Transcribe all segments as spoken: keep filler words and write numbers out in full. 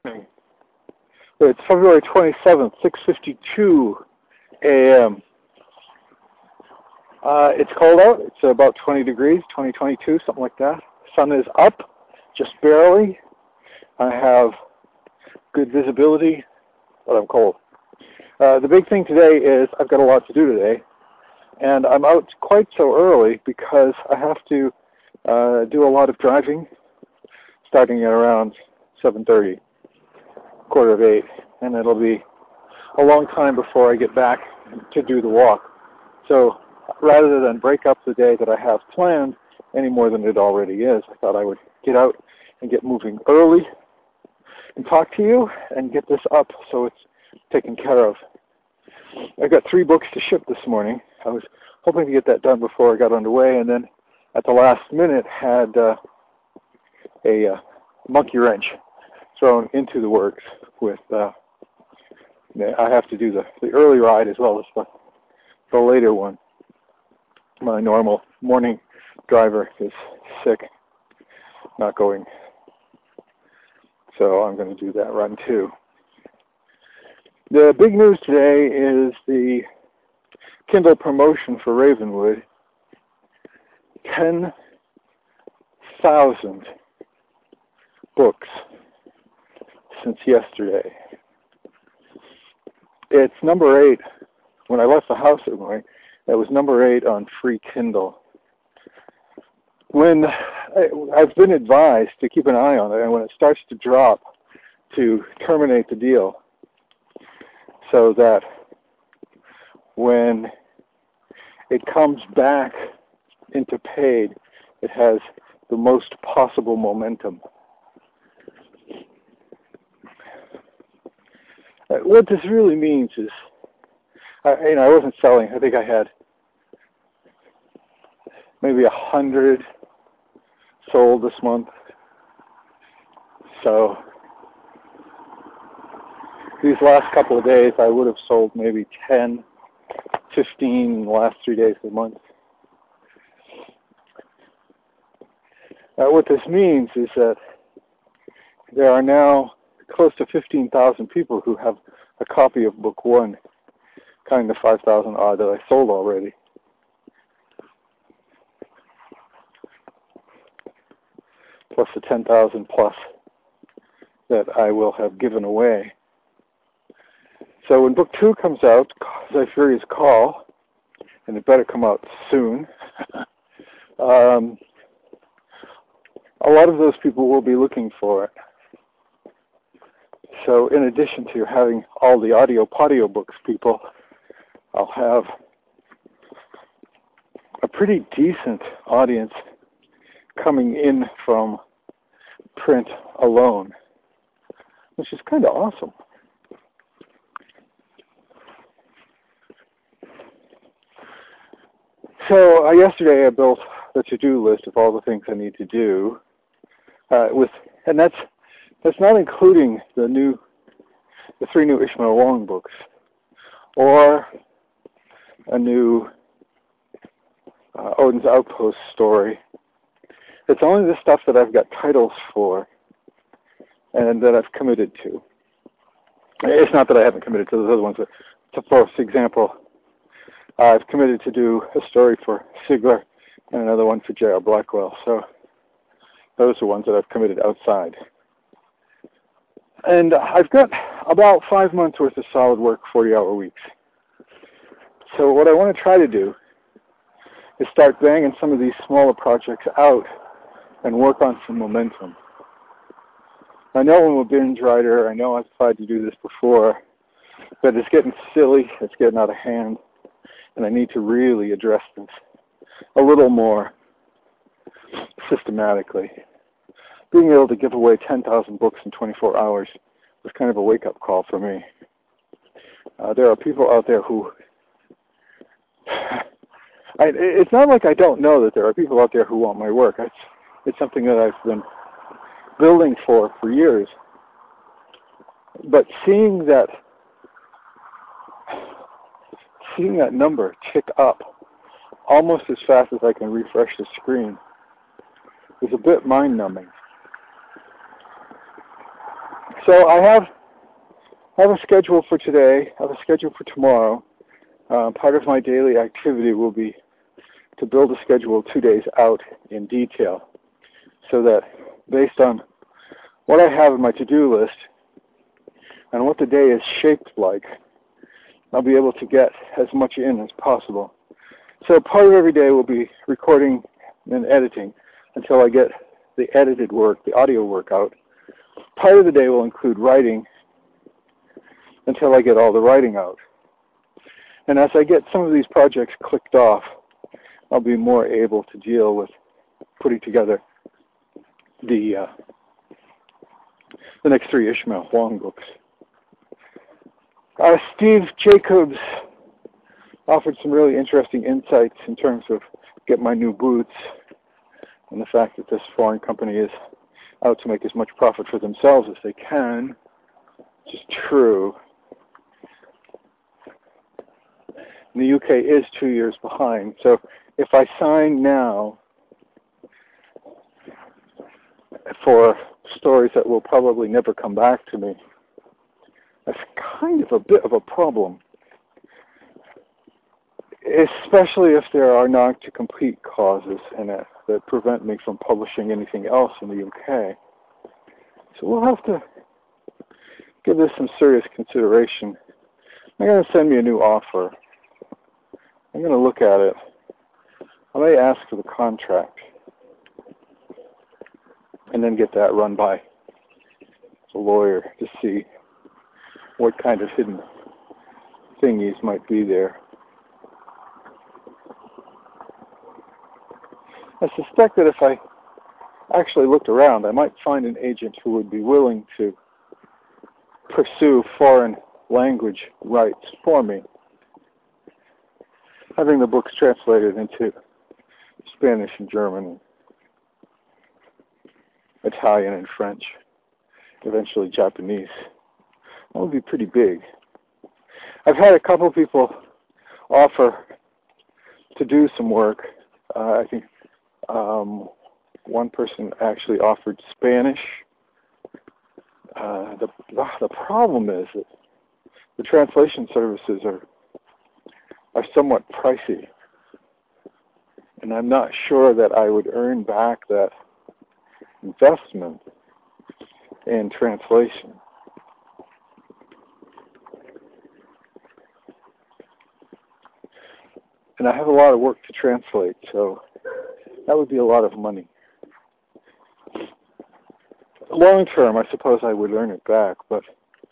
It's February twenty-seventh, six fifty-two a m Uh, it's cold out. It's about twenty degrees, twenty, twenty-two, something like that. Sun is up, just barely. I have good visibility, but I'm cold. Uh, the big thing today is I've got a lot to do today, and I'm out quite so early because I have to uh, do a lot of driving, starting at around seven thirty, quarter of eight, and it'll be a long time before I get back to do the walk. So rather than break up the day that I have planned any more than it already is, I thought I would get out and get moving early and talk to you and get this up so it's taken care of. I've got three books to ship this morning. I was hoping to get that done before I got underway, and then at the last minute had uh, a uh, monkey wrench thrown into the works with, uh, I have to do the, the early ride as well as the, the later one. My normal morning driver is sick, not going, so I'm going to do that run too. The big news today is the Kindle promotion for Ravenwood. ten thousand books since yesterday. It's number eight. When I left the house this morning, it was number eight on free Kindle. When I, I've been advised to keep an eye on it, and when it starts to drop, to terminate the deal, so that when it comes back into paid, it has the most possible momentum. Uh, what this really means is, I, you know, I wasn't selling. I think I had maybe a hundred sold this month. So these last couple of days, I would have sold maybe ten, fifteen in the last three days of the month. Uh, what this means is that there are now close to fifteen thousand people who have a copy of book one, counting the five thousand odd that I sold already. Plus the ten thousand plus that I will have given away. So when book two comes out, Thy Furious Call, and it better come out soon, um, a lot of those people will be looking for it. So in addition to having all the audio podio books people, I'll have a pretty decent audience coming in from print alone, which is kind of awesome. So uh, yesterday I built the to-do list of all the things I need to do, uh, with, and that's that's not including the new, the three new Ishmael Wong books, or a new uh, Odin's Outpost story. It's only the stuff that I've got titles for and that I've committed to. It's not that I haven't committed to those other ones, but to, for example, I've committed to do a story for Sigler and another one for J R Blackwell. So those are ones that I've committed outside. And I've got about five months worth of solid work, forty-hour weeks. So what I want to try to do is start banging some of these smaller projects out and work on some momentum. I know I'm a binge writer. I know I've tried to do this before, but it's getting silly. It's getting out of hand. And I need to really address this a little more systematically. Being able to give away ten thousand books in twenty-four hours was kind of a wake-up call for me. Uh, there are people out there who... I, it's not like I don't know that there are people out there who want my work. It's, it's something that I've been building for for years. But seeing that seeing that number tick up almost as fast as I can refresh the screen is a bit mind-numbing. So I have have a schedule for today. I have a schedule for tomorrow. Uh, part of my daily activity will be to build a schedule two days out in detail, so that based on what I have in my to-do list and what the day is shaped like, I'll be able to get as much in as possible. So part of every day will be recording and editing until I get the edited work, the audio work out. Part of the day will include writing until I get all the writing out. And as I get some of these projects clicked off, I'll be more able to deal with putting together the uh, the next three Ishmael Huang books. Uh, Steve Jacobs offered some really interesting insights in terms of Get My New Boots and the fact that this foreign company is out to make as much profit for themselves as they can, which is true. And the U K is two years behind, so if I sign now for stories that will probably never come back to me, that's kind of a bit of a problem, especially if there are non-to-compete clauses in it that prevent me from publishing anything else in the U K. So we'll have to give this some serious consideration. They're going to send me a new offer. I'm going to look at it. I may ask for the contract and then get that run by a lawyer to see what kind of hidden thingies might be there. I suspect that if I actually looked around, I might find an agent who would be willing to pursue foreign language rights for me, having the books translated into Spanish and German, Italian and French, eventually Japanese. That would be pretty big. I've had a couple people offer to do some work. Uh, I think um, one person actually offered Spanish. Uh, the, the problem is that the translation services are are somewhat pricey, and I'm not sure that I would earn back that investment in translation. And I have a lot of work to translate, so that would be a lot of money. Long term, I suppose I would earn it back, but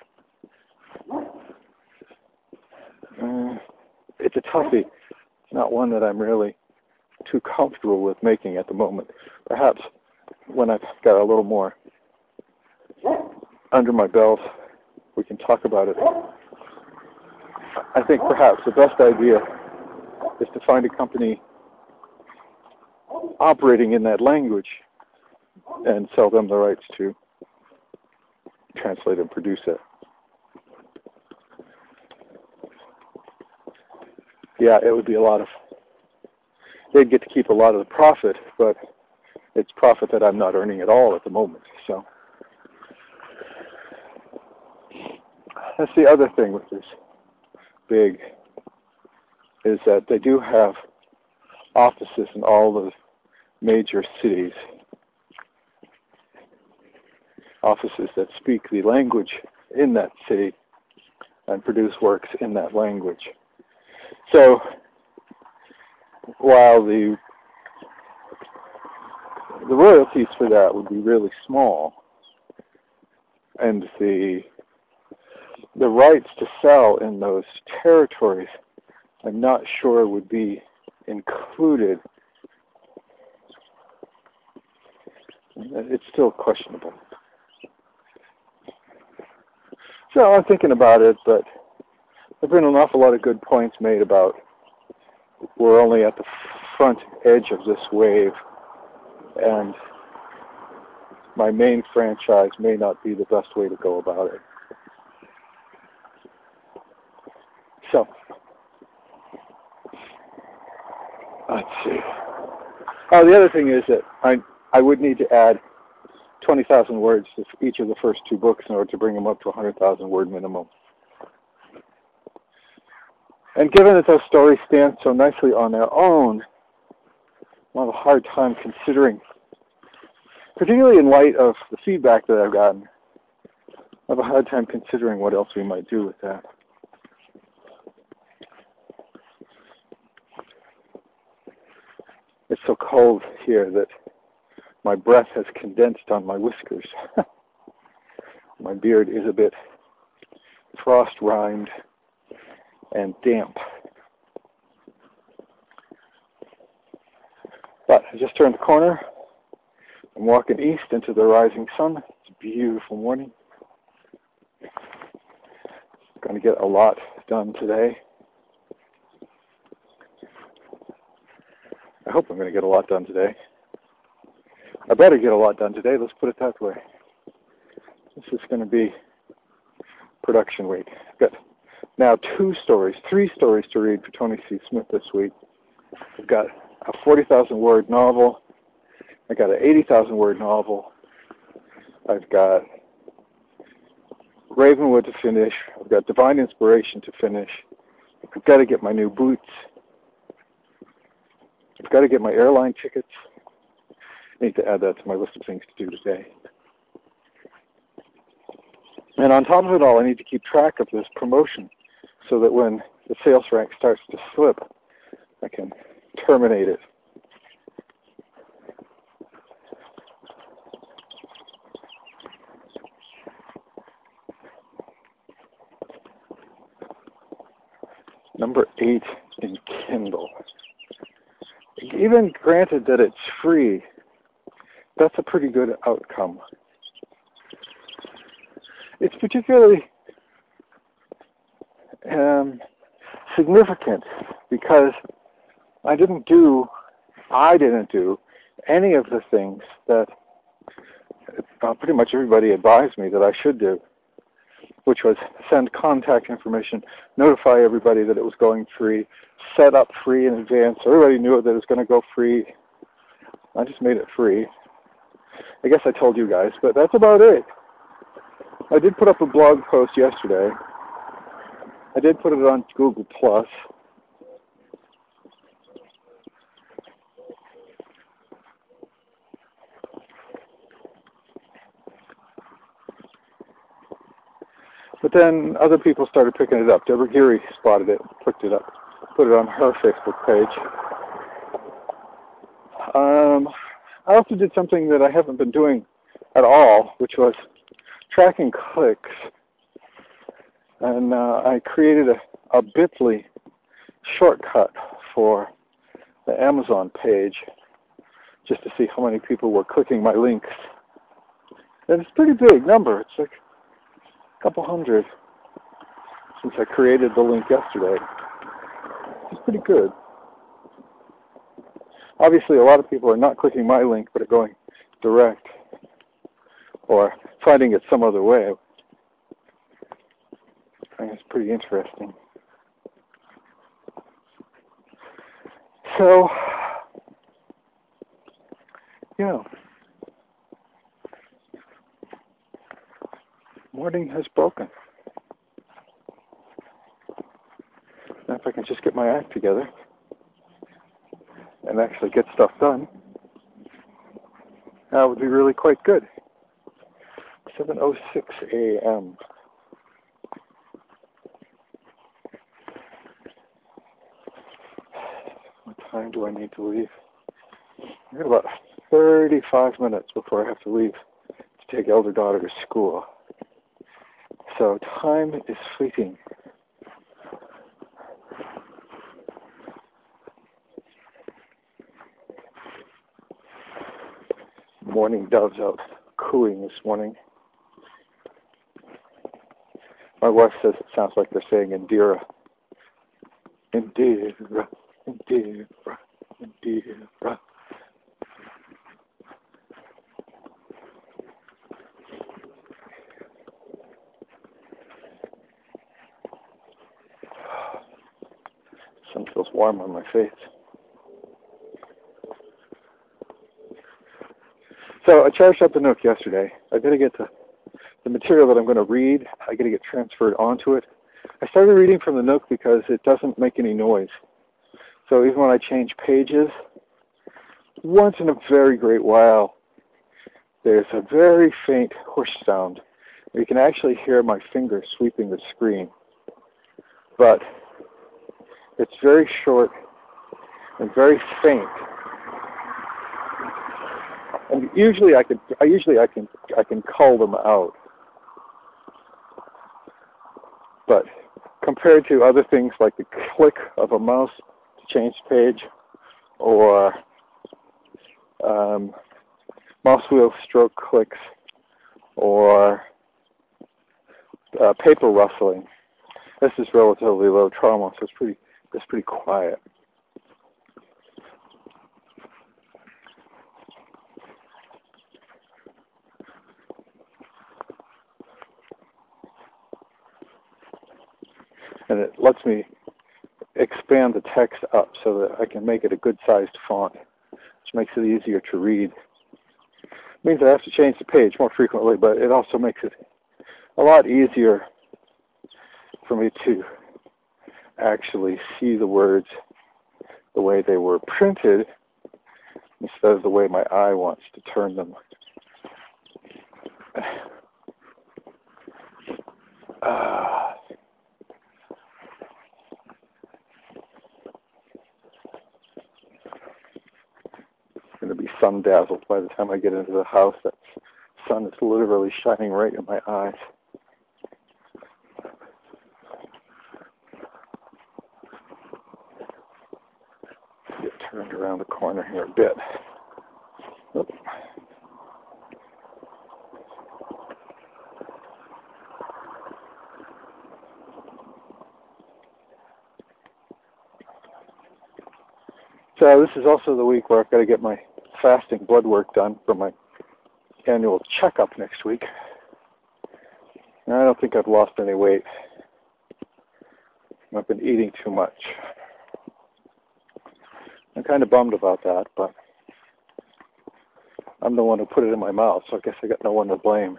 uh, it's a toughie. It's not one that I'm really too comfortable with making at the moment. Perhaps when I've got a little more under my belt, we can talk about it. I think perhaps the best idea is to find a company operating in that language and sell them the rights to translate and produce it. Yeah, it would be a lot of, they'd get to keep a lot of the profit, but it's profit that I'm not earning at all at the moment. So that's the other thing with this big, is that they do have offices in all the major cities, offices that speak the language in that city and produce works in that language. So while the the royalties for that would be really small, and the the rights to sell in those territories, I'm not sure would be included. It's still questionable. So I'm thinking about it, but there have been an awful lot of good points made about we're only at the front edge of this wave, and my main franchise may not be the best way to go about it. So, let's see. Oh, the other thing is that I I would need to add twenty thousand words for each of the first two books in order to bring them up to one hundred thousand word minimum. And given that those stories stand so nicely on their own, I have a hard time considering, particularly in light of the feedback that I've gotten, I have a hard time considering what else we might do with that. It's so cold here that my breath has condensed on my whiskers. My beard is a bit frost-rimed and damp. But I just turned the corner. I'm walking east into the rising sun. It's a beautiful morning. Going to get a lot done today. I hope I'm going to get a lot done today. I better get a lot done today, let's put it that way. This is going to be production week. I've got now two stories, three stories to read for Tony C. Smith this week. I've got a forty thousand word novel. I've got an eighty thousand word novel. I've got Ravenwood to finish. I've got Divine Inspiration to finish. I've got to get my new boots. I've got to get my airline tickets. I need to add that to my list of things to do today. And on top of it all, I need to keep track of this promotion so that when the sales rank starts to slip, I can terminate it. Number eight in Kindle. Even granted that it's free, that's a pretty good outcome. It's particularly um, significant because I didn't do, I didn't do any of the things that uh, pretty much everybody advised me that I should do, which was send contact information, notify everybody that it was going free, set up free in advance. Everybody knew that it was going to go free. I just made it free. I guess I told you guys, but that's about it. I did put up a blog post yesterday. I did put it on Google Plus. But then other people started picking it up. Deborah Geary spotted it, picked it up, put it on her Facebook page. Um, I also did something that I haven't been doing at all, which was tracking clicks. And uh, I created a, a bit dot l y shortcut for the Amazon page just to see how many people were clicking my links. And it's a pretty big number. It's like a couple hundred since I created the link yesterday. It's pretty good. Obviously, a lot of people are not clicking my link, but are going direct or finding it some other way. I think it's pretty interesting. So, yeah. Morning has broken. Now if I can just get my act together and actually get stuff done, that would be really quite good. seven oh six a m What time do I need to leave? I've got about thirty-five minutes before I have to leave to take elder daughter to school. So time is fleeting. Morning doves out cooing this morning. My wife says it sounds like they're saying Indira. Indira, Indira, Indira. Sun feels warm on my face. So So I charged up the Nook yesterday. I got to get the, the material that I'm going to read. I got to get transferred onto it. I started reading from the Nook because it doesn't make any noise. So even when I change pages, once in a very great while, there's a very faint whoosh sound. You can actually hear my finger sweeping the screen. But it's very short and very faint. And usually I can, I usually I can, I can cull them out. But compared to other things like the click of a mouse to change page, or um, mouse wheel stroke clicks, or uh, paper rustling, this is relatively low trauma, so it's pretty, it's pretty quiet. And it lets me expand the text up so that I can make it a good-sized font, which makes it easier to read. It means I have to change the page more frequently, but it also makes it a lot easier for me to actually see the words the way they were printed instead of the way my eye wants to turn them. Uh, I'm going to be sun-dazzled by the time I get into the house. That sun is literally shining right in my eyes. Get turned around the corner here a bit. Oops. So this is also the week where I've got to get my fasting blood work done for my annual checkup next week. And I don't think I've lost any weight. I've been eating too much. I'm kind of bummed about that, but I'm the one who put it in my mouth, so I guess I got no one to blame.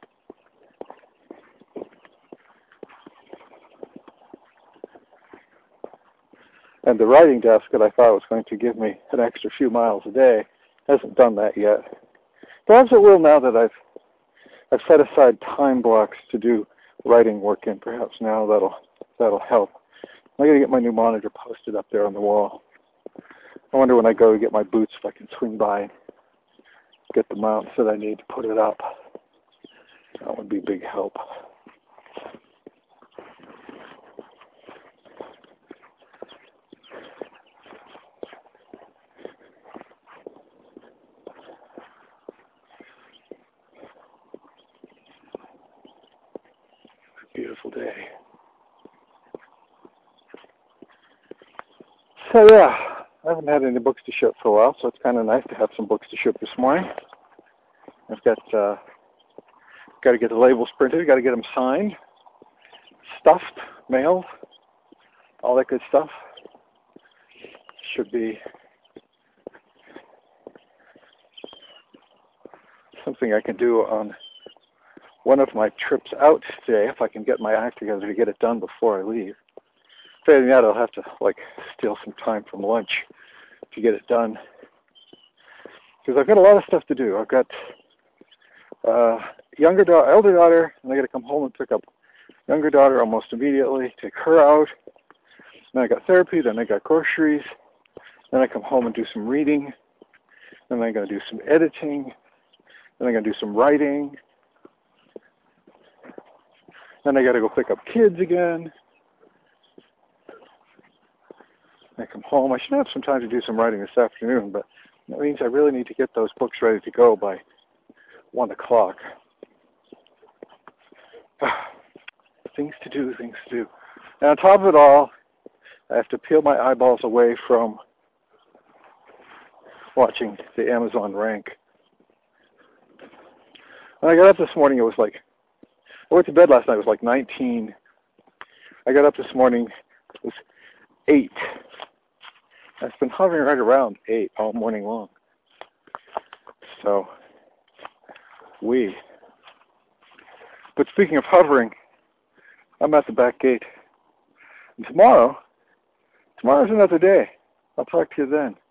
And the writing desk that I thought was going to give me an extra few miles a day hasn't done that yet. Perhaps it will now that I've I've set aside time blocks to do writing work in. Perhaps now that'll that'll help. I'm going to get my new monitor posted up there on the wall. I wonder when I go to get my boots if I can swing by and get the mounts that I need to put it up. That would be a big help. Beautiful day. So yeah, I haven't had any books to ship for a while, so it's kind of nice to have some books to ship this morning. I've got uh, got to get the labels printed, got to get them signed, stuffed, mailed, all that good stuff. Should be something I can do on one of my trips out today, if I can get my act together to get it done before I leave. Failing that, I'll have to like steal some time from lunch to get it done, because I've got a lot of stuff to do. I've got uh, younger daughter, elder daughter, and I got to come home and pick up younger daughter almost immediately, take her out. Then I got therapy. Then I got groceries. Then I come home and do some reading. Then I'm going to do some editing. Then I'm going to do some writing. Then I got to go pick up kids again. I come home. I should have some time to do some writing this afternoon, but that means I really need to get those books ready to go by one o'clock. Things to do, things to do. And on top of it all, I have to peel my eyeballs away from watching the Amazon rank. When I got up this morning, it was like, I went to bed last night, it was like nineteen. I got up this morning, it was eight. It's been hovering right around eight all morning long. So We. But speaking of hovering, I'm at the back gate. And tomorrow, tomorrow's another day. I'll talk to you then.